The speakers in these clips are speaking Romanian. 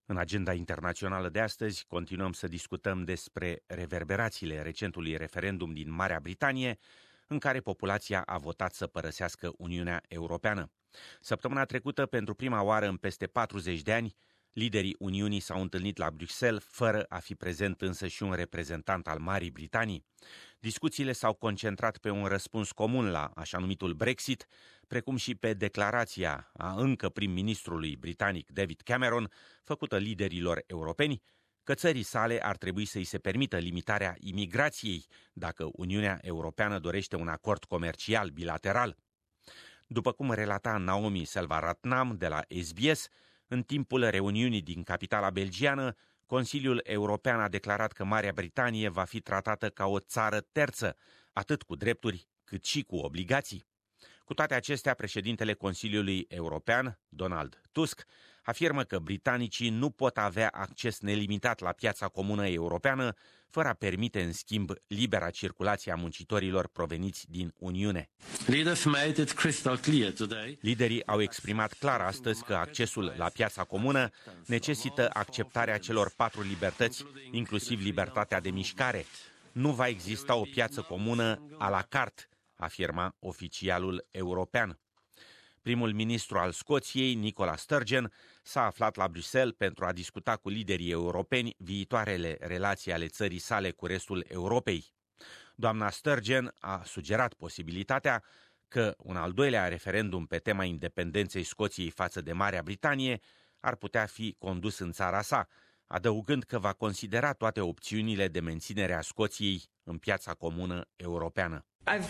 În agenda internațională de astăzi continuăm să discutăm despre reverberațiile recentului referendum din Marea Britanie, în care populația a votat să părăsească Uniunea Europeană. Săptămâna trecută, pentru prima oară în peste 40 de ani, liderii Uniunii s-au întâlnit la Bruxelles, fără a fi prezent însă și un reprezentant al Marii Britanii. Discuțiile s-au concentrat pe un răspuns comun la așa numitul Brexit, precum și pe declarația a încă prim-ministrului britanic David Cameron, făcută liderilor europeni, că țării sale ar trebui să îi se permită limitarea imigrației dacă Uniunea Europeană dorește un acord comercial bilateral. După cum relata Naomi Selvaratnam de la SBS, în timpul reuniunii din capitala belgiană, Consiliul European a declarat că Marea Britanie va fi tratată ca o țară terță, atât cu drepturi cât și cu obligații. Cu toate acestea, președintele Consiliului European, Donald Tusk, afirmă că britanicii nu pot avea acces nelimitat la piața comună europeană fără a permite, în schimb, libera circulație a muncitorilor proveniți din Uniune. Liderii au exprimat clar astăzi că accesul la piața comună necesită acceptarea celor 4 libertăți, inclusiv libertatea de mișcare. Nu va exista o piață comună à la carte, afirma oficialul european. Primul ministru al Scoției, Nicola Sturgeon, s-a aflat la Bruxelles pentru a discuta cu liderii europeni viitoarele relații ale țării sale cu restul Europei. Doamna Sturgeon a sugerat posibilitatea că un al doilea referendum pe tema independenței Scoției față de Marea Britanie ar putea fi condus în țara sa, adăugând că va considera toate opțiunile de menținere a Scoției în piața comună europeană.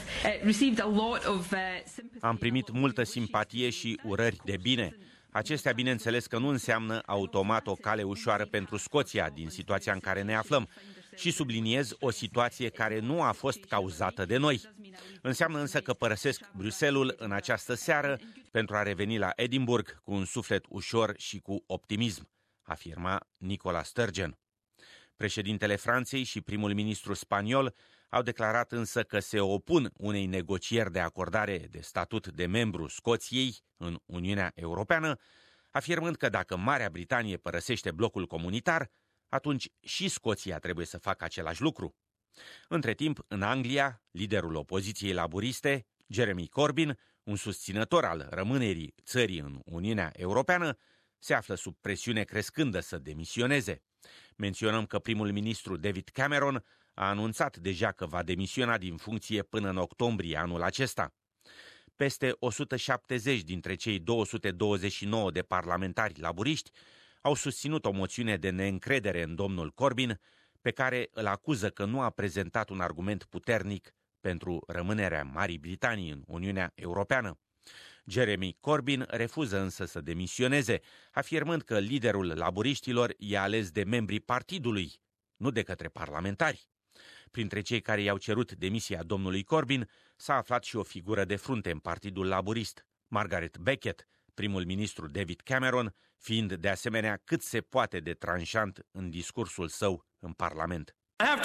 Am primit multă simpatie și urări de bine. Acestea, bineînțeles, că nu înseamnă automat o cale ușoară pentru Scoția din situația în care ne aflăm și subliniez o situație care nu a fost cauzată de noi. Înseamnă însă că părăsesc Bruxelles în această seară pentru a reveni la Edinburgh cu un suflet ușor și cu optimism, afirma Nicola Sturgeon. Președintele Franței și primul ministru spaniol au declarat însă că se opun unei negocieri de acordare de statut de membru Scoției în Uniunea Europeană, afirmând că dacă Marea Britanie părăsește blocul comunitar, atunci și Scoția trebuie să facă același lucru. Între timp, în Anglia, liderul opoziției laburiste, Jeremy Corbyn, un susținător al rămânerii țării în Uniunea Europeană, se află sub presiune crescândă să demisioneze. Menționăm că primul ministru David Cameron a anunțat deja că va demisiona din funcție până în octombrie anul acesta. Peste 170 dintre cei 229 de parlamentari laburiști au susținut o moțiune de neîncredere în domnul Corbyn, pe care îl acuză că nu a prezentat un argument puternic pentru rămânerea Marii Britanii în Uniunea Europeană. Jeremy Corbyn refuză însă să demisioneze, afirmând că liderul laburiștilor e ales de membrii partidului, nu de către parlamentari. Printre cei care i-au cerut demisia domnului Corbyn s-a aflat și o figură de frunte în Partidul Laburist, Margaret Beckett, primul ministru David Cameron, fiind de asemenea cât se poate de tranșant în discursul său în Parlament.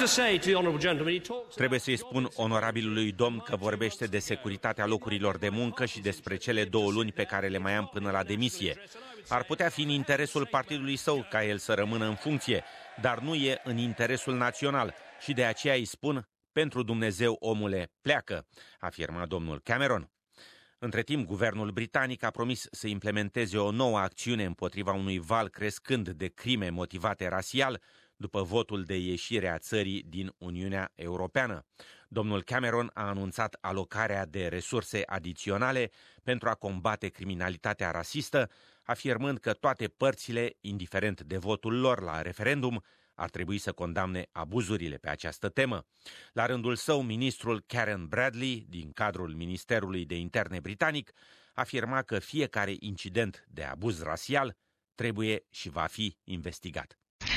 Trebuie să-i spun onorabilului domn că vorbește de securitatea locurilor de muncă și despre cele 2 luni pe care le mai am până la demisie. Ar putea fi în interesul partidului său ca el să rămână în funcție, dar nu e în interesul național și de aceea îi spun, pentru Dumnezeu, omule, pleacă, afirma domnul Cameron. Între timp, guvernul britanic a promis să implementeze o nouă acțiune împotriva unui val crescând de crime motivate rasial, după votul de ieșire a țării din Uniunea Europeană. Domnul Cameron a anunțat alocarea de resurse adiționale pentru a combate criminalitatea rasistă, afirmând că toate părțile, indiferent de votul lor la referendum, ar trebui să condamne abuzurile pe această temă. La rândul său, ministrul Karen Bradley, din cadrul Ministerului de Interne britanic, afirma că fiecare incident de abuz rasial trebuie și va fi investigat.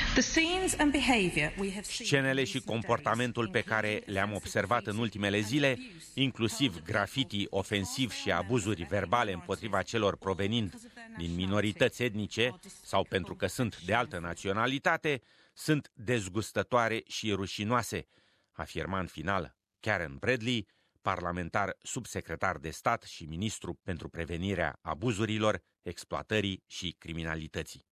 Scenele și comportamentul pe care le-am observat în ultimele zile, inclusiv graffiti ofensiv și abuzuri verbale împotriva celor provenind din minorități etnice sau pentru că sunt de altă naționalitate, sunt dezgustătoare și rușinoase, afirma în final Karen Bradley, parlamentar subsecretar de stat și ministru pentru prevenirea abuzurilor, exploatării și criminalității.